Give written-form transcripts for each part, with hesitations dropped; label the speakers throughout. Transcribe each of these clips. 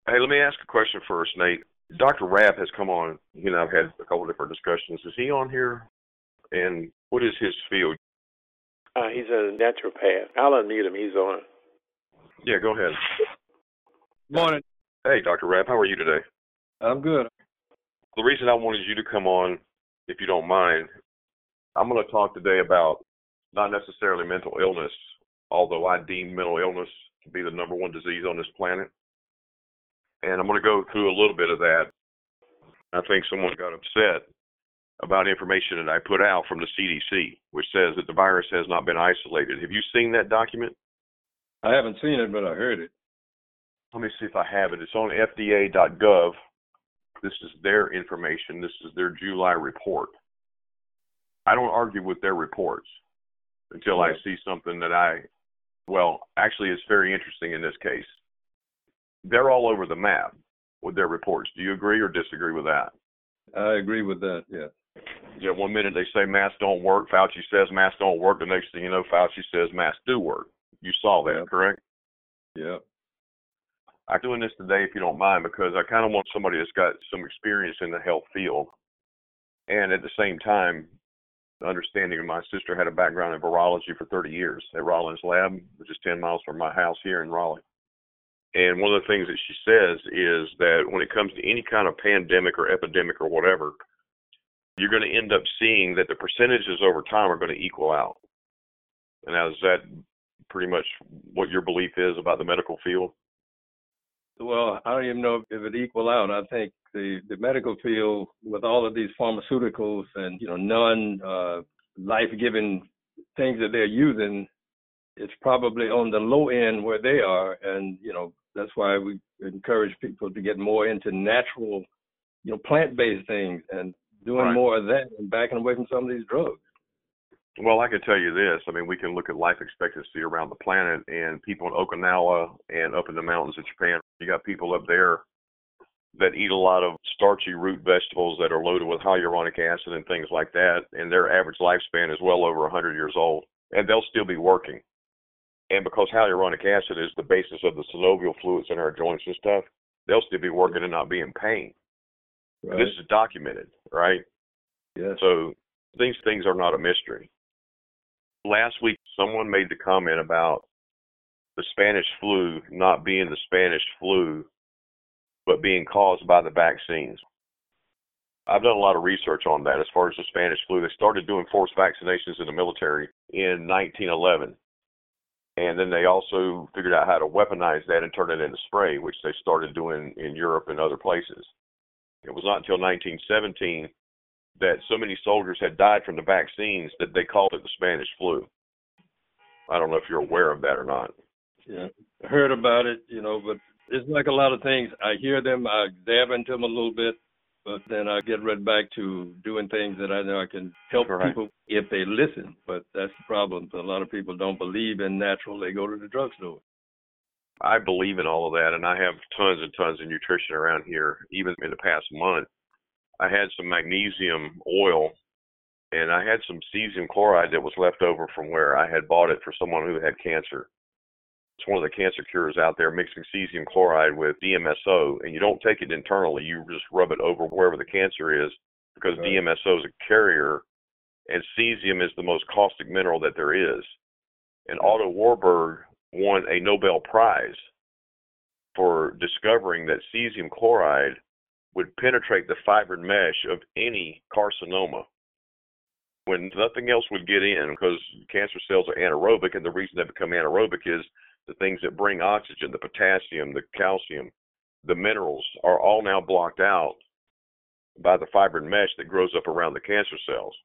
Speaker 1: Hey, let me ask a question first, Nate. Dr. Rapp has come on. I've had a couple different discussions. Is he on here? And what is his field?
Speaker 2: He's a naturopath. I'll unmute him. He's on.
Speaker 1: Yeah, go ahead.
Speaker 3: Morning.
Speaker 1: Hey, Dr. Rapp, how are you today?
Speaker 3: I'm good.
Speaker 1: The reason I wanted you to come on, if you don't mind, I'm going to talk today about not necessarily mental illness, although I deem mental illness to be the number one disease on this planet. And I'm going to go through a little bit of that. I think someone got upset about information that I put out from the CDC, which says that the virus has not been isolated. Have you seen that document?
Speaker 3: I haven't seen it, but I heard it.
Speaker 1: Let me see if I have it. It's on FDA.gov. This is their information. This is their July report. I don't argue with their reports until I see something that actually it's very interesting in this case. They're all over the map with their reports. Do you agree or disagree with that?
Speaker 3: I agree with that, yeah.
Speaker 1: Yeah, one minute they say masks don't work. Fauci says masks don't work. The next thing you know, Fauci says masks do work. You saw that, correct?
Speaker 3: Yeah.
Speaker 1: I'm doing this today, if you don't mind, because I kind of want somebody that's got some experience in the health field. And at the same time, understanding my sister had a background in virology for 30 years at Rollins Lab, which is 10 miles from my house here in Raleigh. And one of the things that she says is that when it comes to any kind of pandemic or epidemic or whatever, you're going to end up seeing that the percentages over time are going to equal out. And now, is that pretty much what your belief is about the medical field?
Speaker 3: Well, I don't even know if it equal out. I think the medical field, with all of these pharmaceuticals and, life-giving things that they're using, it's probably on the low end where they are. And, that's why we encourage people to get more into natural, plant-based things and doing more of that and backing away from some of these drugs.
Speaker 1: Well, I can tell you this. I mean, we can look at life expectancy around the planet, and people in Okinawa and up in the mountains of Japan, you got people up there that eat a lot of starchy root vegetables that are loaded with hyaluronic acid and things like that, and their average lifespan is well over 100 years old, and they'll still be working. And because hyaluronic acid is the basis of the synovial fluids in our joints and stuff, they'll still be working and not be in pain. Right. This is documented, right?
Speaker 3: Yes.
Speaker 1: So these things are not a mystery. Last week, someone made the comment about the Spanish flu not being the Spanish flu, but being caused by the vaccines. I've done a lot of research on that as far as the Spanish flu. They started doing forced vaccinations in the military in 1911. And then they also figured out how to weaponize that and turn it into spray, which they started doing in Europe and other places. It was not until 1917 that so many soldiers had died from the vaccines that they called it the Spanish flu. I don't know if you're aware of that or not.
Speaker 3: Yeah, I heard about it, but it's like a lot of things. I hear them, I dab into them a little bit, but then I get right back to doing things that I know I can help people if they listen. But that's the problem. A lot of people don't believe in natural. They go to the drugstore.
Speaker 1: I believe in all of that, and I have tons and tons of nutrition around here. Even in the past month, I had some magnesium oil, and I had some cesium chloride that was left over from where I had bought it for someone who had cancer. It's one of the cancer cures out there, mixing cesium chloride with DMSO, and you don't take it internally. You just rub it over wherever the cancer is, because DMSO is a carrier, and cesium is the most caustic mineral that there is. And Otto Warburg won a Nobel Prize for discovering that cesium chloride would penetrate the fibrin mesh of any carcinoma when nothing else would get in, because cancer cells are anaerobic, and the reason they become anaerobic is the things that bring oxygen, the potassium, the calcium, the minerals are all now blocked out by the fibrin mesh that grows up around the cancer cells.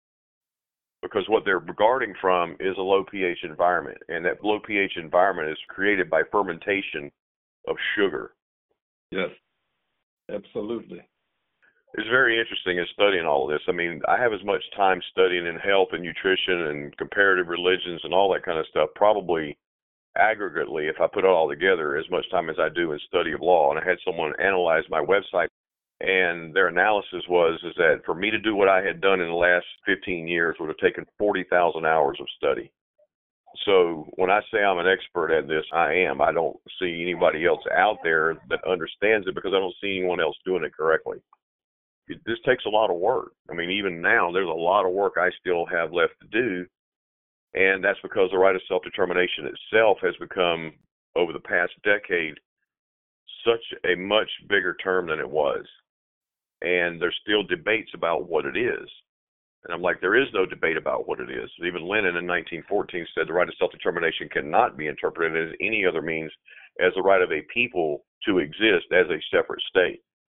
Speaker 1: Because what they're guarding from is a low pH environment, and that low pH environment is created by fermentation of sugar.
Speaker 3: Yes, absolutely.
Speaker 1: It's very interesting in studying all of this. I mean, I have as much time studying in health and nutrition and comparative religions and all that kind of stuff, probably aggregately, if I put it all together, as much time as I do in study of law. And I had someone analyze my website, and their analysis is that for me to do what I had done in the last 15 years would have taken 40,000 hours of study. So when I say I'm an expert at this, I am. I don't see anybody else out there that understands it because I don't see anyone else doing it correctly. This takes a lot of work. I mean, even now, there's a lot of work I still have left to do, and that's because the right of self-determination itself has become, over the past decade, such a much bigger term than it was. And there's still debates about what it is. And I'm like, there is no debate about what it is. Even Lenin in 1914 said the right of self-determination cannot be interpreted as any other means as the right of a people to exist as a separate state.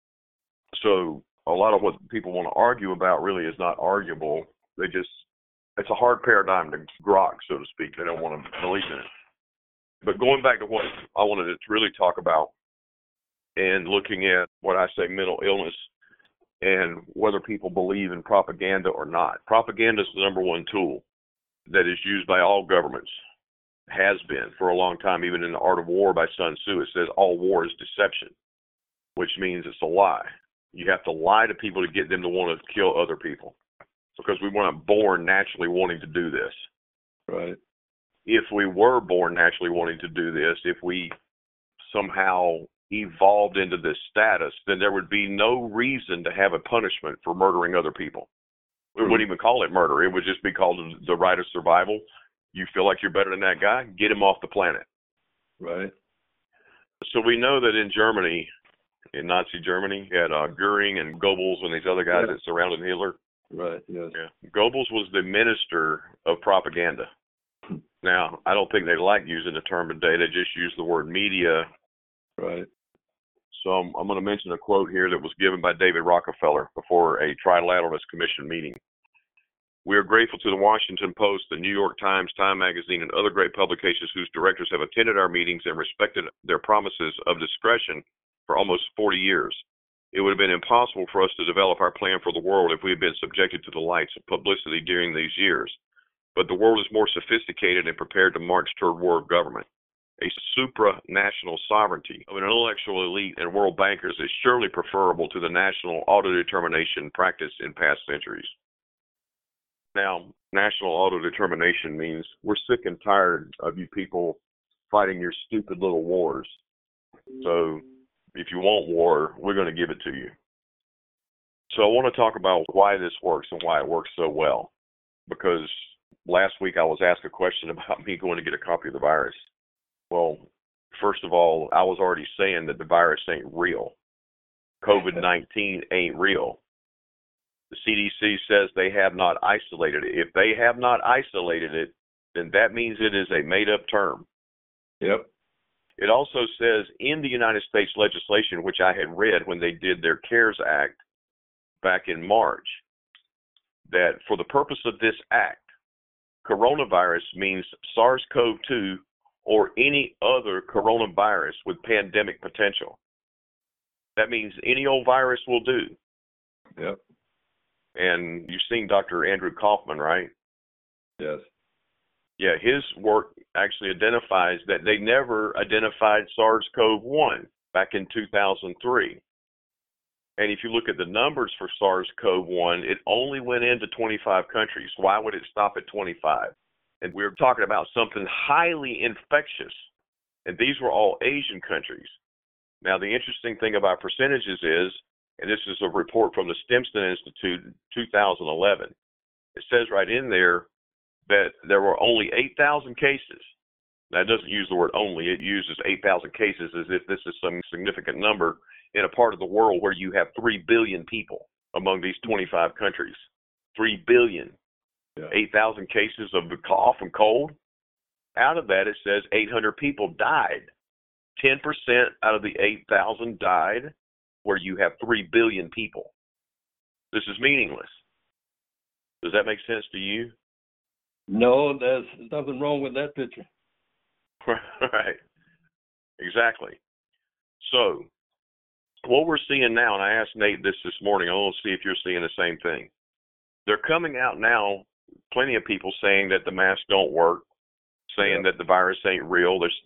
Speaker 1: So a lot of what people want to argue about really is not arguable. It's a hard paradigm to grok, so to speak. They don't want to believe in it. But going back to what I wanted to really talk about and looking at what I say mental illness and whether people believe in propaganda or not. Propaganda is the number one tool that is used by all governments, has been for a long time. Even in The Art of War by Sun Tzu, it says all war is deception, which means it's a lie. You have to lie to people to get them to want to kill other people because we weren't born naturally wanting to do this.
Speaker 3: Right.
Speaker 1: If we were born naturally wanting to do this, if we somehow evolved into this status, then there would be no reason to have a punishment for murdering other people. We wouldn't even call it murder. It would just be called the right of survival. You feel like you're better than that guy, get him off the planet.
Speaker 3: Right.
Speaker 1: So we know that in Germany, in Nazi Germany, you had Goering and Goebbels and these other guys that surrounded Hitler.
Speaker 3: Right, yes.
Speaker 1: Yeah. Goebbels was the minister of propaganda. Now, I don't think they like using the term today. They just use the word media.
Speaker 3: Right.
Speaker 1: So I'm going to mention a quote here that was given by David Rockefeller before a Trilateralist Commission meeting. We are grateful to the Washington Post, the New York Times, Time Magazine, and other great publications whose directors have attended our meetings and respected their promises of discretion for almost 40 years. It would have been impossible for us to develop our plan for the world if we had been subjected to the lights of publicity during these years. But the world is more sophisticated and prepared to march toward war of government. A supranational sovereignty of an intellectual elite and world bankers is surely preferable to the national autodetermination practiced in past centuries. Now, national autodetermination means we're sick and tired of you people fighting your stupid little wars. So if you want war, we're going to give it to you. So I want to talk about why this works and why it works so well. Because last week I was asked a question about me going to get a copy of the virus. Well, first of all, I was already saying that the virus ain't real. COVID-19 ain't real. The CDC says they have not isolated it. If they have not isolated it, then that means it is a made-up term.
Speaker 3: Yep.
Speaker 1: It also says in the United States legislation, which I had read when they did their CARES Act back in March, that for the purpose of this act, coronavirus means SARS-CoV-2 or any other coronavirus with pandemic potential. That means any old virus will do.
Speaker 3: Yep.
Speaker 1: And you've seen Dr. Andrew Kaufman, right?
Speaker 3: Yes.
Speaker 1: Yeah, his work actually identifies that they never identified SARS-CoV-1 back in 2003. And if you look at the numbers for SARS-CoV-1, it only went into 25 countries. Why would it stop at 25? And we're talking about something highly infectious. And these were all Asian countries. Now, the interesting thing about percentages is, and this is a report from the Stimson Institute in 2011, it says right in there that there were only 8,000 cases. Now, it doesn't use the word only. It uses 8,000 cases as if this is some significant number in a part of the world where you have 3 billion people among these 25 countries. 3 billion. Yeah. 8,000 cases of the cough and cold. Out of that, it says 800 people died. 10% out of the 8,000 died where you have 3 billion people. This is meaningless. Does that make sense to you?
Speaker 3: No, there's nothing wrong with that picture.
Speaker 1: Right. Exactly. So, what we're seeing now, and I asked Nate this morning, I want to see if you're seeing the same thing. They're coming out now, plenty of people saying that the masks don't work, saying that the virus ain't real. There's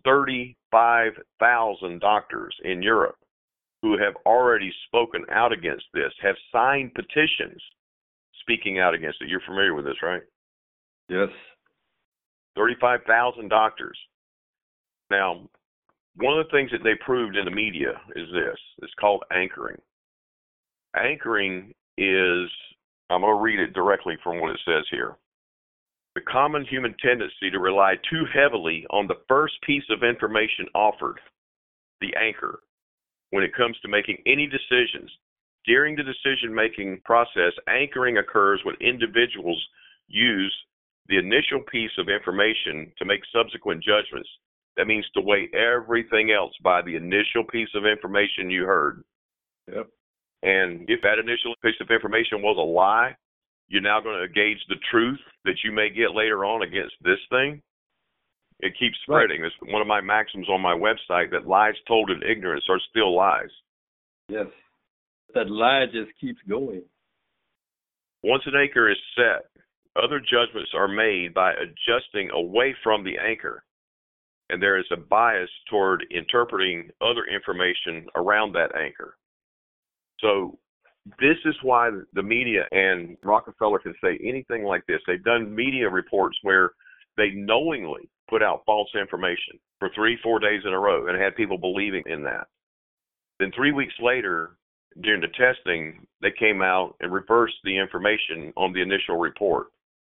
Speaker 1: 35,000 doctors in Europe who have already spoken out against this, have signed petitions speaking out against it. You're familiar with this, right?
Speaker 3: Yes.
Speaker 1: 35,000 doctors. Now, one of the things that they proved in the media is this. It's called anchoring. Anchoring is, I'm going to read it directly from what it says here. The common human tendency to rely too heavily on the first piece of information offered, the anchor, when it comes to making any decisions. During the decision-making process, anchoring occurs when individuals use the initial piece of information to make subsequent judgments. That means to weigh everything else by the initial piece of information you heard.
Speaker 3: Yep.
Speaker 1: And if that initial piece of information was a lie, you're now going to gauge the truth that you may get later on against this thing. It keeps spreading. Right. It's one of my maxims on my website, that lies told in ignorance are still lies.
Speaker 3: Yes. That lie just keeps going.
Speaker 1: Once an anchor is set, other judgments are made by adjusting away from the anchor. And there is a bias toward interpreting other information around that anchor. So this is why the media and Rockefeller can say anything like this. They've done media reports where they knowingly put out false information for 3-4 days in a row and had people believing in that. Then 3 weeks later, during the testing, they came out and reversed the information on the initial report.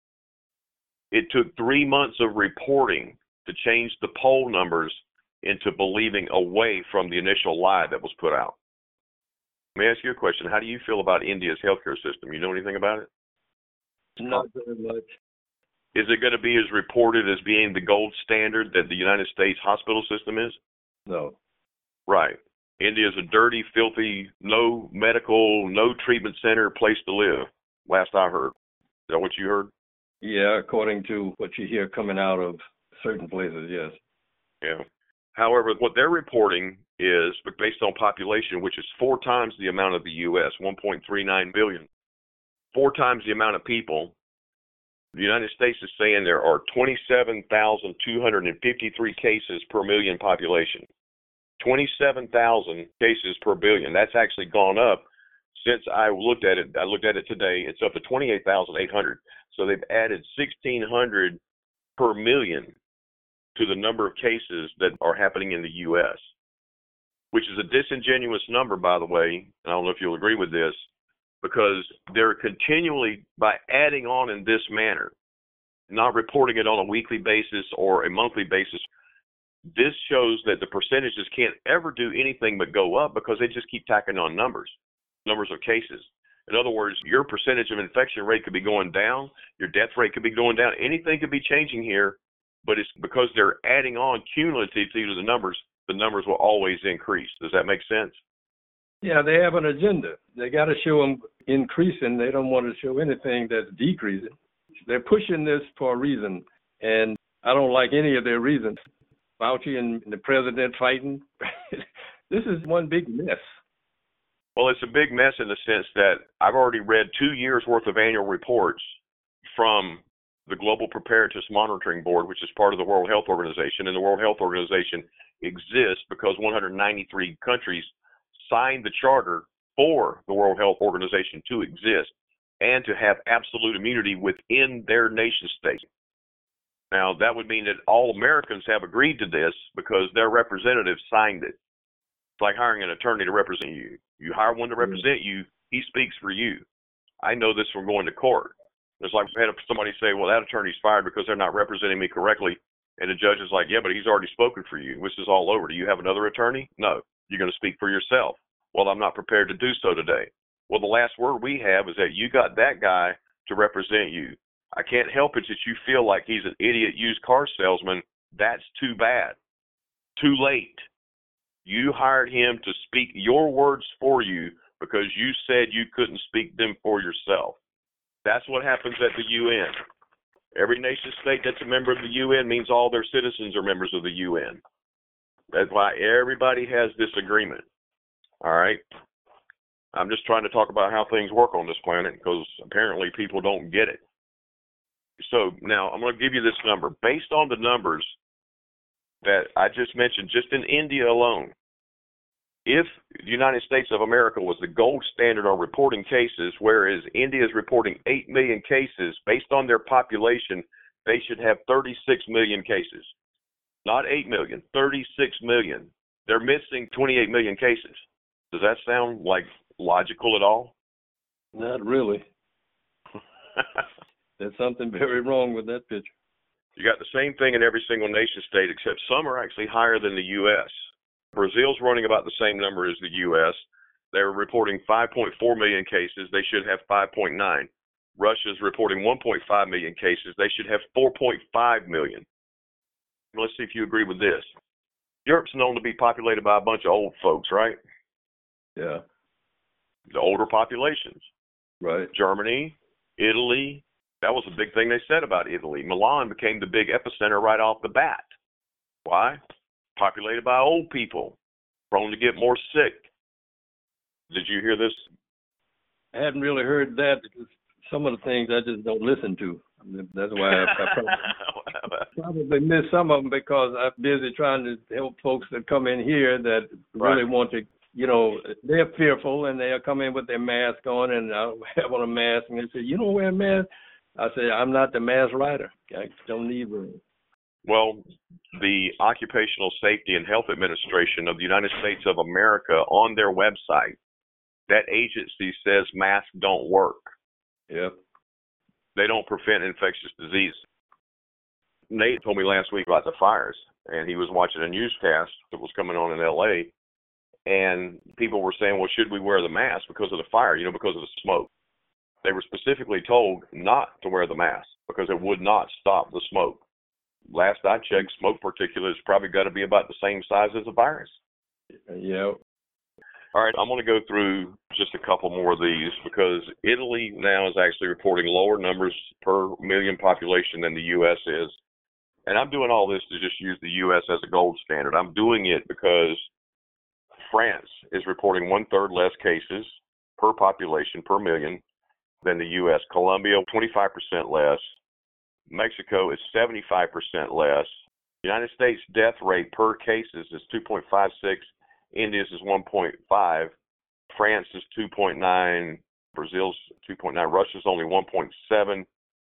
Speaker 1: It took 3 months of reporting to change the poll numbers into believing away from the initial lie that was put out. Let me ask you a question. How do you feel about India's healthcare system? You know anything about it?
Speaker 3: Not very much.
Speaker 1: Is it going to be as reported as being the gold standard that the United States hospital system is?
Speaker 3: No.
Speaker 1: Right. India is a dirty, filthy, no medical, no treatment center place to live, last I heard. Is that what you heard?
Speaker 3: Yeah, according to what you hear coming out of certain places, yes.
Speaker 1: Yeah. However, what they're reporting is, based on population, which is 4 times the amount of the U.S., 1.39 billion, 4 times the amount of people, the United States is saying there are 27,253 cases per million population. 27,000 cases per billion. That's actually gone up since I looked at it. I looked at it today. It's up to 28,800. So they've added 1,600 per million to the number of cases that are happening in the U.S., which is a disingenuous number, by the way. I don't know if you'll agree with this, because they're continually, by adding on in this manner, not reporting it on a weekly basis or a monthly basis, this shows that the percentages can't ever do anything but go up because they just keep tacking on numbers of cases. In other words, your percentage of infection rate could be going down, your death rate could be going down, anything could be changing here, but it's because they're adding on cumulatively to the numbers will always increase. Does that make sense?
Speaker 3: Yeah, they have an agenda. They got to show them increasing. They don't want to show anything that's decreasing. They're pushing this for a reason, and I don't like any of their reasons. Fauci and the president fighting. This is one big mess.
Speaker 1: Well, it's a big mess in the sense that I've already read 2 years' worth of annual reports from the Global Preparedness Monitoring Board, which is part of the World Health Organization. And the World Health Organization exists because 193 countries signed the charter for the World Health Organization to exist and to have absolute immunity within their nation state. Now, that would mean that all Americans have agreed to this because their representatives signed it. It's like hiring an attorney to represent you. You hire one to represent you, he speaks for you. I know this from going to court. It's like I had somebody say, well, that attorney's fired because they're not representing me correctly. And the judge is like, yeah, but he's already spoken for you. This is all over. Do you have another attorney? No. You're going to speak for yourself. Well, I'm not prepared to do so today. Well, the last word we have is that you got that guy to represent you. I can't help it that you feel like he's an idiot used car salesman. That's too bad. Too late. You hired him to speak your words for you because you said you couldn't speak them for yourself. That's what happens at the UN. Every nation state that's a member of the UN means all their citizens are members of the UN. That's why everybody has this agreement. All right? I'm just trying to talk about how things work on this planet because apparently people don't get it. So now I'm going to give you this number. Based on the numbers that I just mentioned, just in India alone, if the United States of America was the gold standard on reporting cases, whereas India is reporting 8 million cases based on their population, they should have 36 million cases. Not 8 million, 36 million. They're missing 28 million cases. Does that sound like logical at all?
Speaker 3: Not really. There's something very wrong with that picture.
Speaker 1: You got the same thing in every single nation state, except some are actually higher than the U.S. Brazil's running about the same number as the U.S. They're reporting 5.4 million cases. They should have 5.9. Russia's reporting 1.5 million cases. They should have 4.5 million. Let's see if you agree with this. Europe's known to be populated by a bunch of old folks, right?
Speaker 3: Yeah.
Speaker 1: The older populations.
Speaker 3: Right.
Speaker 1: Germany, Italy. That was a big thing they said about Italy. Milan became the big epicenter right off the bat. Why? Populated by old people, prone to get more sick. Did you hear this?
Speaker 3: I hadn't really heard that because some of the things I just don't listen to. That's why I probably miss some of them because I'm busy trying to help folks that come in here that really want to, they're fearful and they'll come in with their mask on and I'll have on a mask and they say, you don't wear a mask? I say, I'm not the mask writer. I don't need one.
Speaker 1: Well, the Occupational Safety and Health Administration of the United States of America, on their website, that agency says masks don't work.
Speaker 3: Yep.
Speaker 1: They don't prevent infectious disease. Nate told me last week about the fires, and he was watching a newscast that was coming on in L.A., and people were saying, well, should we wear the mask because of the fire, because of the smoke? They were specifically told not to wear the mask because it would not stop the smoke. Last I checked, smoke particulates probably got to be about the same size as a virus.
Speaker 3: Yeah.
Speaker 1: All right, I'm going to go through just a couple more of these because Italy now is actually reporting lower numbers per million population than the U.S. is. And I'm doing all this to just use the U.S. as a gold standard. I'm doing it because France is reporting 1/3 less cases per population, per million, than the U.S. Colombia, 25% less. Mexico is 75% less. United States death rate per cases is 2.56. India's is 1.5. France is 2.9. Brazil's 2.9. Russia's only 1.7.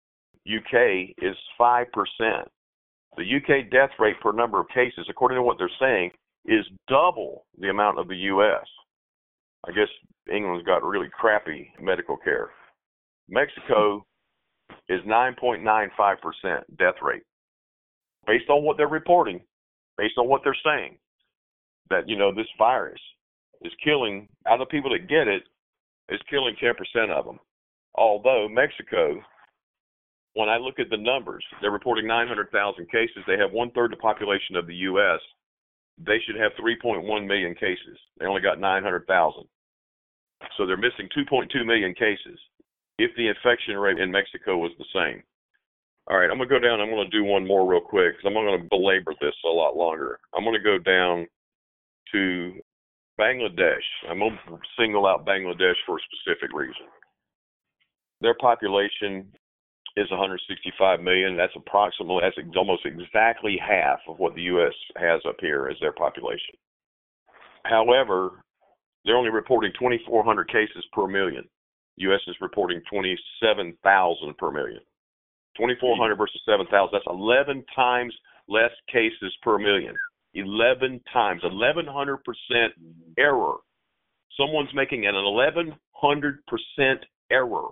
Speaker 1: UK is 5%. The UK death rate per number of cases, according to what they're saying, is double the amount of the U.S. I guess England's got really crappy medical care. Mexico is 9.95% death rate. Based on what they're reporting, based on what they're saying, that, this virus is killing, out of the people that get it, is killing 10% of them. Although Mexico, when I look at the numbers, they're reporting 900,000 cases. They have 1/3 the population of the U.S. They should have 3.1 million cases. They only got 900,000. So they're missing 2.2 million cases if the infection rate in Mexico was the same. All right, I'm going to go down. I'm going to do one more real quick because I'm not going to belabor this a lot longer. I'm going to go down to Bangladesh. I'm going to single out Bangladesh for a specific reason. Their population is 165 million. That's almost exactly half of what the U.S. has up here as their population. However, they're only reporting 2,400 cases per million. U.S. is reporting 27,000 per million. 2,400 versus 7,000. That's 11 times less cases per million. 11 times. 1,100% error. Someone's making an 1,100% error.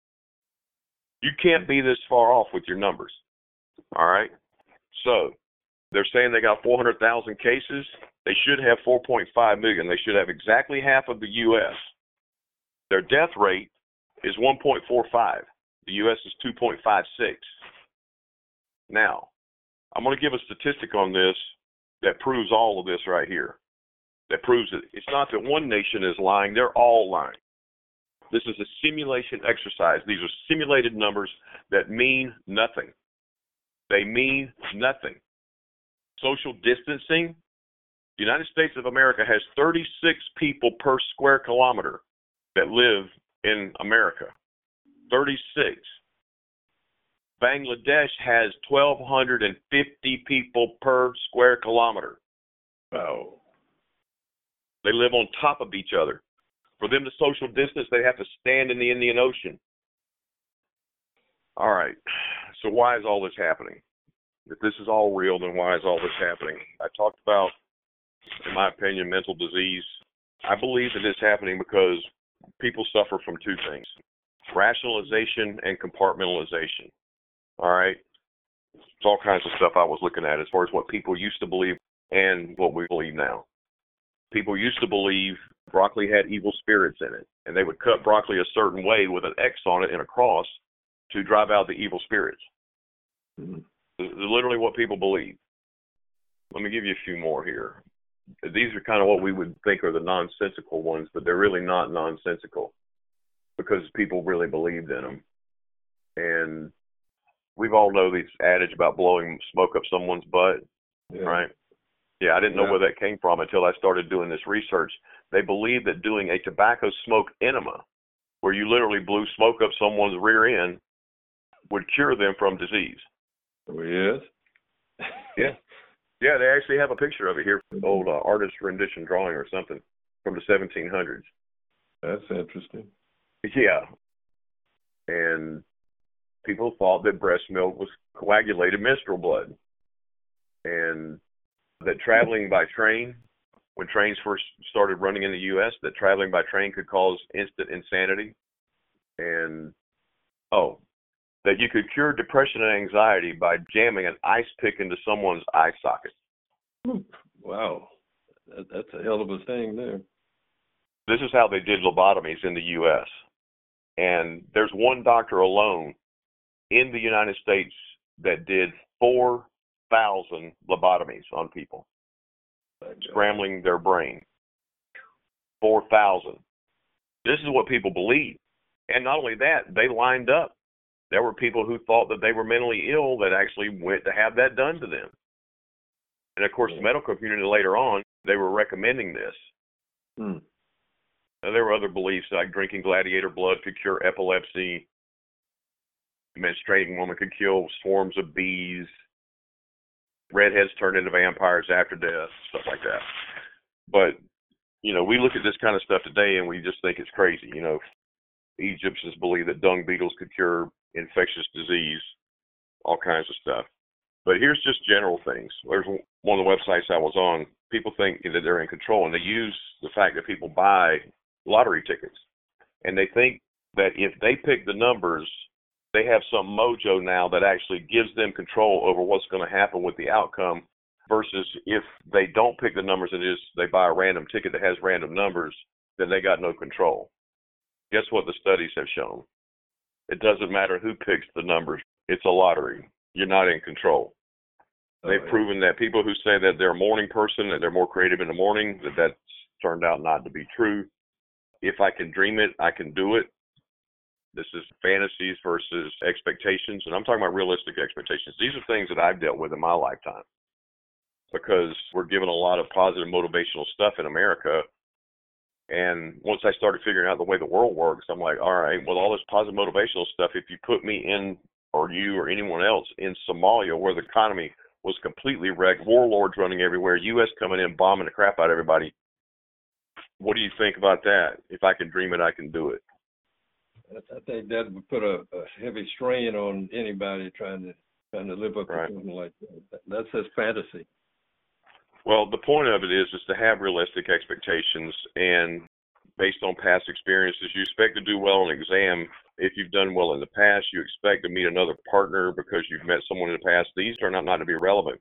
Speaker 1: You can't be this far off with your numbers. All right? So, they're saying they got 400,000 cases. They should have 4.5 million. They should have exactly half of the U.S. Their death rate is 1.45. The U.S. is 2.56. Now, I'm going to give a statistic on this that proves all of this right here. That proves it. It's not that one nation is lying. They're all lying. This is a simulation exercise. These are simulated numbers that mean nothing. They mean nothing. Social distancing. The United States of America has 36 people per square kilometer that live in America. 36. Bangladesh has 1,250 people per square kilometer.
Speaker 3: Wow.
Speaker 1: They live on top of each other. For them to social distance, they have to stand in the Indian Ocean. All right. So why is all this happening? If this is all real, then why is all this happening? I talked about, in my opinion, mental disease. I believe that it's happening because people suffer from two things: rationalization and compartmentalization. All right? It's all kinds of stuff I was looking at as far as what people used to believe and what we believe now. People used to believe broccoli had evil spirits in it, and they would cut broccoli a certain way with an X on it and a cross to drive out the evil spirits. Mm-hmm. Literally what people believe. Let me give you a few more here. These are kind of what we would think are the nonsensical ones, but they're really not nonsensical because people really believed in them. And we've all know this adage about blowing smoke up someone's butt, right? Yeah, I didn't know where that came from until I started doing this research. They believe that doing a tobacco smoke enema, where you literally blew smoke up someone's rear end, would cure them from disease.
Speaker 3: Oh, yes?
Speaker 1: Yeah. Yeah, they actually have a picture of it here, old artist rendition drawing or something from the 1700s.
Speaker 3: That's interesting.
Speaker 1: Yeah. And people thought that breast milk was coagulated menstrual blood. And that traveling by train, when trains first started running in the U.S., that traveling by train could cause instant insanity. And, that you could cure depression and anxiety by jamming an ice pick into someone's eye socket.
Speaker 3: Wow. That's a hell of a thing there.
Speaker 1: This is how they did lobotomies in the U.S. And there's one doctor alone in the United States that did 4,000 lobotomies on people, scrambling their brain. 4,000. This is what people believe. And not only that, they lined up. There were people who thought that they were mentally ill that actually went to have that done to them. And, of course, the medical community later on, they were recommending this. Now, there were other beliefs like drinking gladiator blood could cure epilepsy. A menstruating woman could kill swarms of bees. Redheads turned into vampires after death, stuff like that. But, we look at this kind of stuff today and we just think it's crazy. Egyptians believe that dung beetles could cure infectious disease, all kinds of stuff. But here's just general things. There's one of the websites I was on. People think that they're in control, and they use the fact that people buy lottery tickets. And they think that if they pick the numbers, they have some mojo now that actually gives them control over what's going to happen with the outcome, versus if they don't pick the numbers and they buy a random ticket that has random numbers, then they got no control. Guess what the studies have shown? It doesn't matter who picks the numbers. It's a lottery. You're not in control. They've proven that people who say that they're a morning person, that they're more creative in the morning, that's turned out not to be true. If I can dream it, I can do it. This is fantasies versus expectations, and I'm talking about realistic expectations. These are things that I've dealt with in my lifetime because we're given a lot of positive motivational stuff in America. And once I started figuring out the way the world works, I'm like, all right, well, all this positive motivational stuff, if you put me in, or you or anyone else, in Somalia, where the economy was completely wrecked, warlords running everywhere, U.S. coming in, bombing the crap out of everybody, what do you think about that? If I can dream it, I can do it.
Speaker 3: I think that would put a heavy strain on anybody trying to live up to something like that. That's just fantasy.
Speaker 1: Well, the point of it is to have realistic expectations, and based on past experiences, you expect to do well on an exam. If you've done well in the past, you expect to meet another partner because you've met someone in the past. These turn out not to be relevant.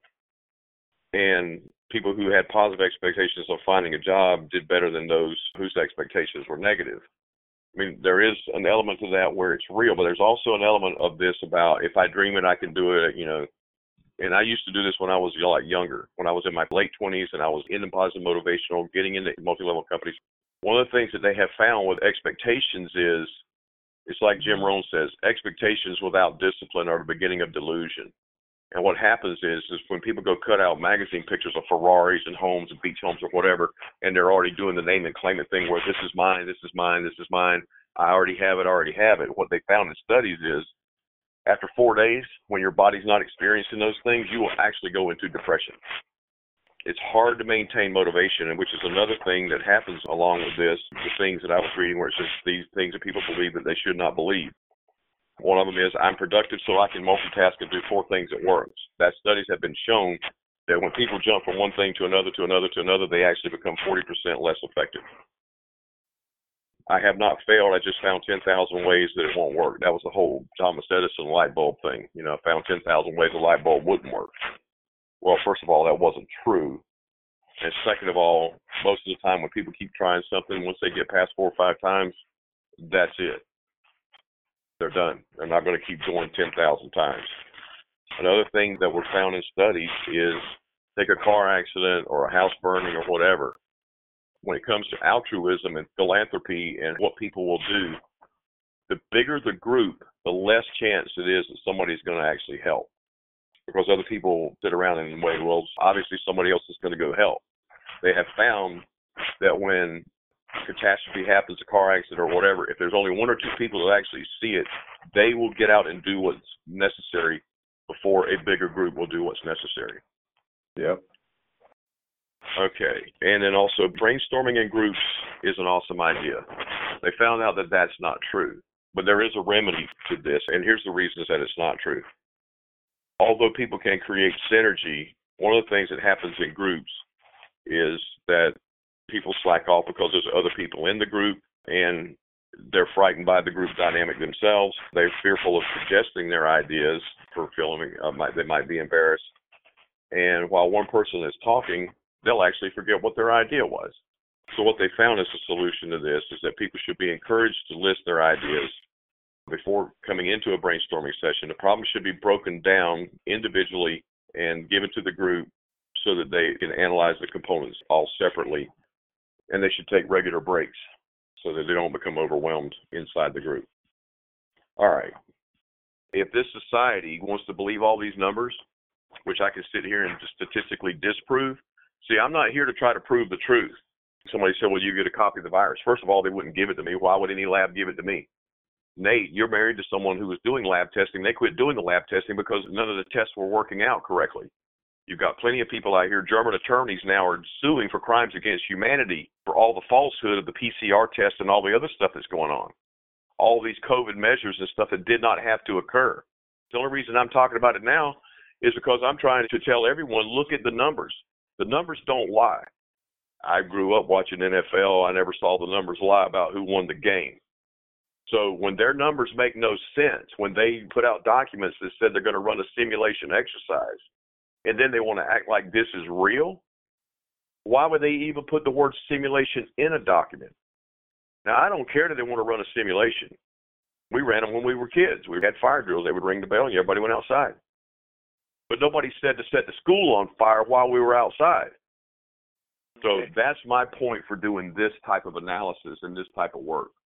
Speaker 1: And people who had positive expectations of finding a job did better than those whose expectations were negative. I mean, there is an element to that where it's real, but there's also an element of this about if I dream it, I can do it, And I used to do this when I was a lot younger, when I was in my late 20s and I was into positive motivational, getting into multi-level companies. One of the things that they have found with expectations is, it's like Jim Rohn says, expectations without discipline are the beginning of delusion. And what happens is when people go cut out magazine pictures of Ferraris and homes and beach homes or whatever, and they're already doing the name and claim it thing where this is mine, this is mine, this is mine, I already have it. What they found in studies is after 4 days, when your body's not experiencing those things, you will actually go into depression. It's hard to maintain motivation, and which is another thing that happens along with this, the things that I was reading where it says these things that people believe that they should not believe. One of them is I'm productive so I can multitask and do 4 things at once. That studies have been shown that when people jump from one thing to another, to another, to another, they actually become 40% less effective. I have not failed. I just found 10,000 ways that it won't work. That was the whole Thomas Edison light bulb thing. You know, I found 10,000 ways a light bulb wouldn't work. Well, first of all, that wasn't true. And second of all, most of the time when people keep trying something, once they get past 4 or 5 times, that's it. They're done. They're not going to keep going 10,000 times. Another thing that was found in studies is take a car accident or a house burning or whatever. When it comes to altruism and philanthropy and what people will do, the bigger the group, the less chance it is that somebody's going to actually help. Because other people sit around and wait, well, obviously somebody else is going to go help. They have found that when catastrophe happens, a car accident or whatever, if there's only 1 or 2 people that actually see it, they will get out and do what's necessary before a bigger group will do what's necessary.
Speaker 4: Yep.
Speaker 1: Okay. And then also brainstorming in groups is an awesome idea. They found out that that's not true. But there is a remedy to this, and here's the reasons that it's not true. Although people can create synergy, one of the things that happens in groups is that people slack off because there's other people in the group, and they're frightened by the group dynamic themselves. They're fearful of suggesting their ideas for feeling they might be embarrassed. And while one person is talking, they'll actually forget what their idea was. So what they found as a solution to this is that people should be encouraged to list their ideas before coming into a brainstorming session. The problem should be broken down individually and given to the group so that they can analyze the components all separately. And they should take regular breaks so that they don't become overwhelmed inside the group. All right. If this society wants to believe all these numbers, which I can sit here and just statistically disprove, see, I'm not here to try to prove the truth. Somebody said, well, you get a copy of the virus. First of all, they wouldn't give it to me. Why would any lab give it to me? Nate, you're married to someone who was doing lab testing. They quit doing the lab testing because none of the tests were working out correctly. You've got plenty of people out here, German attorneys now are suing for crimes against humanity for all the falsehood of the PCR test and all the other stuff that's going on. All these COVID measures and stuff that did not have to occur. The only reason I'm talking about it now is because I'm trying to tell everyone, look at the numbers. The numbers don't lie. I grew up watching NFL. I never saw the numbers lie about who won the game. So when their numbers make no sense, when they put out documents that said they're going to run a simulation exercise, and then they want to act like this is real, why would they even put the word simulation in a document? Now, I don't care that they want to run a simulation. We ran them when we were kids. We had fire drills. They would ring the bell, and everybody went outside. But nobody said to set the school on fire while we were outside. So that's my point for doing this type of analysis and this type of work.